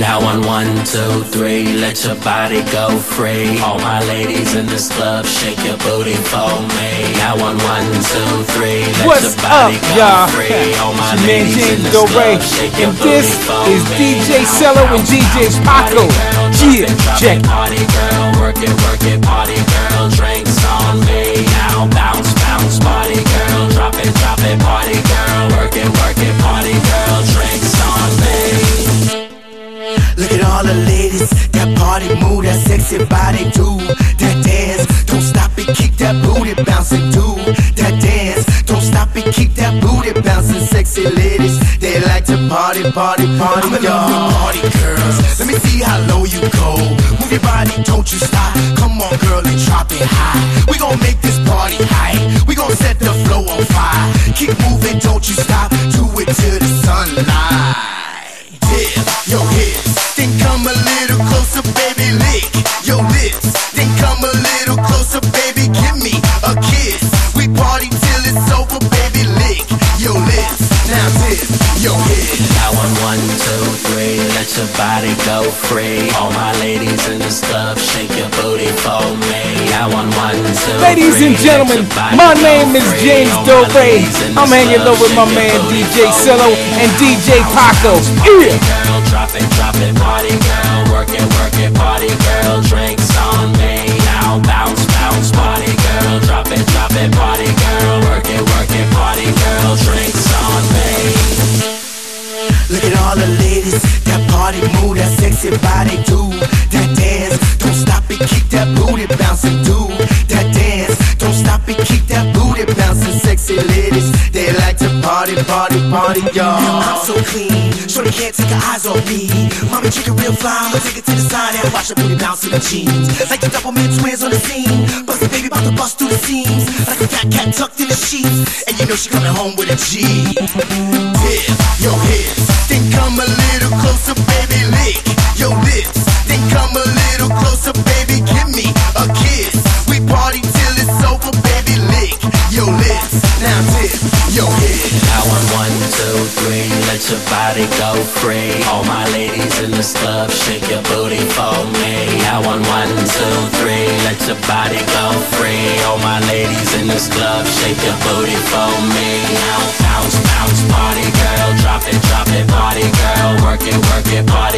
Now on 1, 2, 3, let your body go free. All my ladies in this club, shake your booty for me. Now on 1, 2, 3, let your body go free. All my ladies in this club, shake your booty for me. And this is DJ Cello and DJ Paco. Yeah, check. Party girl, work it, party girl, drinks on me. Now bounce, bounce, party girl, drop it, party girl, work it, party girl, drinks on me. Look at all the ladies, that party move, that sexy body do. That dance, don't stop it, keep that booty bouncing, do. That dance, don't stop it, keep that booty bouncing. Sexy ladies, they like to party, y'all. Party girls, let me see how low you go. Move your body, don't you stop. Come on girl and drop it high. We gon' make this party high. We gon' set the flow on fire. Keep moving, don't you stop. Do it till the sunlight. Dip your hips, then come a little closer, baby, lick your lips. Then come a little closer, baby, give me a kiss. We party till it's over, baby, lick your lips. Now dip your hips. Now on 1, 2, 3, let your body go free. All my ladies in this club, shake your booty for me. Now on 1, 2, Ladies and gentlemen, my name is James Dore. I'm hanging out with my man DJ Cello and DJ Paco. Yeah. Girl, drop it, party girl, work it, party girl, drinks on me. Now bounce, bounce, party girl, drop it, party girl, work it, party girl, drinks on me. Look at all the ladies, that party move, that sexy body do. That dance, don't stop it, keep that booty bouncing, do. That dance, don't stop it, keep that booty bouncing. Sexy ladies, they like to party, y'all. I'm so clean, shorty can't take her eyes off me. Mommy chicken real fly, I'ma take it to the side and watch her booty bounce in the jeans. Like the double man twins on the scene, bustin' baby about to bust through the seams. Like a fat cat tucked in the sheets, and you know she coming home with a G. Dip your hips, then come a little closer, baby, lick your lips. Then come a little closer, baby, give me a kiss. We party till it's over, baby, lick your lips. Now dip your hips. Now on 1, 2, 3, let your body go free. All my ladies in this club, shake your booty for me. Now on 1, 2, 3, let your body go free. All my ladies in this club, shake your booty for me. Now bounce, bounce, party girl, drop it, party girl, work it, party